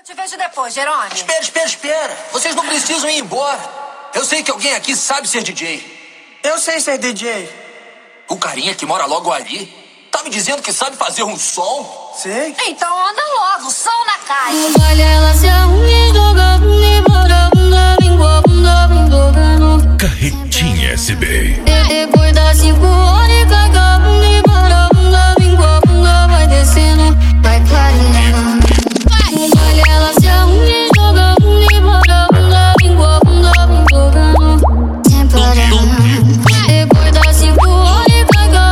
Te vejo depois, Jerônimo. Espera. Vocês não precisam ir embora. Eu sei que alguém aqui sabe ser DJ. Eu sei ser DJ. O carinha que mora logo ali tá me dizendo que sabe fazer um som? Sei. Então anda logo, som na caixa. Carretinha SB. Depois das 5 horas, vai descendo, vai clareando. Olha ela se arruma, joga bunda, jogando, sem parando. Depois das 5 horas,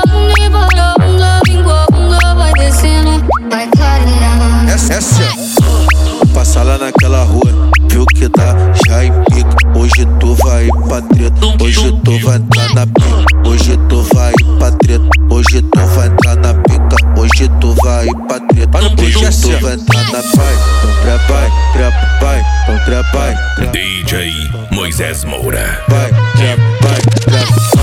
bunda, vai descendo, vai clareando. Essa passa lá naquela rua, viu que dá, já empica. Hoje tu vai pra treta, hoje tu vai entrar na pica. Hoje tu vai pra treta, hoje tu vai entrar na pica. Hoje tu vai pra treta, hoje tu vai entrar na pai. Então trabalha. DJ Moisés Moura. Vai.